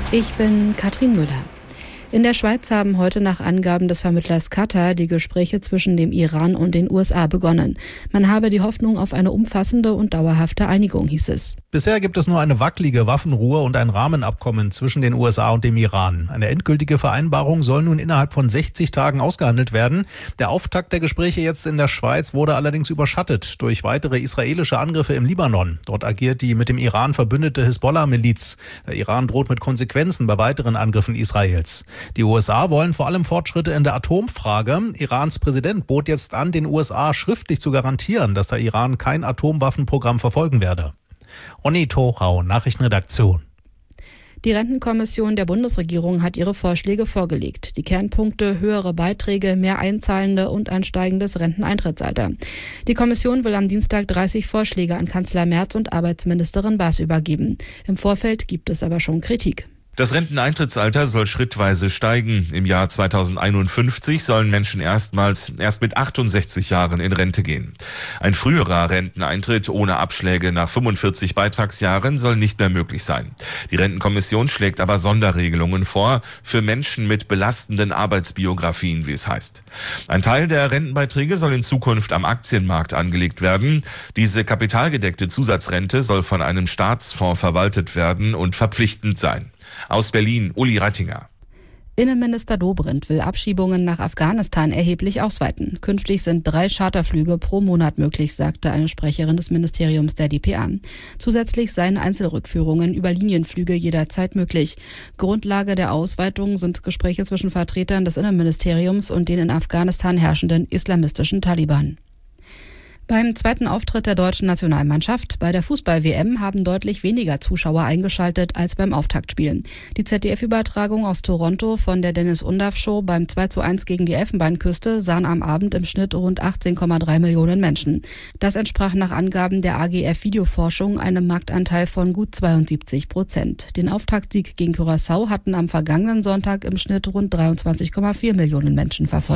Ich bin Katrin Müller. In der Schweiz haben heute nach Angaben des Vermittlers Qatar die Gespräche zwischen dem Iran und den USA begonnen. Man habe die Hoffnung auf eine umfassende und dauerhafte Einigung, hieß es. Bisher gibt es nur eine wackelige Waffenruhe und ein Rahmenabkommen zwischen den USA und dem Iran. Eine endgültige Vereinbarung soll nun innerhalb von 60 Tagen ausgehandelt werden. Der Auftakt der Gespräche jetzt in der Schweiz wurde allerdings überschattet durch weitere israelische Angriffe im Libanon. Dort agiert die mit dem Iran verbündete Hisbollah-Miliz. Der Iran droht mit Konsequenzen bei weiteren Angriffen Israels. Die USA wollen vor allem Fortschritte in der Atomfrage. Irans Präsident bot jetzt an, den USA schriftlich zu garantieren, dass der Iran kein Atomwaffenprogramm verfolgen werde. Onni Thorau, Nachrichtenredaktion. Die Rentenkommission der Bundesregierung hat ihre Vorschläge vorgelegt. Die Kernpunkte: höhere Beiträge, mehr Einzahlende und ein steigendes Renteneintrittsalter. Die Kommission will am Dienstag 30 Vorschläge an Kanzler Merz und Arbeitsministerin Baas übergeben. Im Vorfeld gibt es aber schon Kritik. Das Renteneintrittsalter soll schrittweise steigen. Im Jahr 2051 sollen Menschen erst mit 68 Jahren in Rente gehen. Ein früherer Renteneintritt ohne Abschläge nach 45 Beitragsjahren soll nicht mehr möglich sein. Die Rentenkommission schlägt aber Sonderregelungen vor für Menschen mit belastenden Arbeitsbiografien, wie es heißt. Ein Teil der Rentenbeiträge soll in Zukunft am Aktienmarkt angelegt werden. Diese kapitalgedeckte Zusatzrente soll von einem Staatsfonds verwaltet werden und verpflichtend sein. Aus Berlin, Uli Rattinger. Innenminister Dobrindt will Abschiebungen nach Afghanistan erheblich ausweiten. Künftig sind 3 Charterflüge pro Monat möglich, sagte eine Sprecherin des Ministeriums der dpa. Zusätzlich seien Einzelrückführungen über Linienflüge jederzeit möglich. Grundlage der Ausweitung sind Gespräche zwischen Vertretern des Innenministeriums und den in Afghanistan herrschenden islamistischen Taliban. Beim zweiten Auftritt der deutschen Nationalmannschaft bei der Fußball-WM haben deutlich weniger Zuschauer eingeschaltet als beim Auftaktspiel. Die ZDF-Übertragung aus Toronto von der Dennis-Undaff-Show beim 2:1 gegen die Elfenbeinküste sahen am Abend im Schnitt rund 18,3 Millionen Menschen. Das entsprach nach Angaben der AGF Videoforschung einem Marktanteil von gut 72%. Den Auftaktsieg gegen Curaçao hatten am vergangenen Sonntag im Schnitt rund 23,4 Millionen Menschen verfolgt.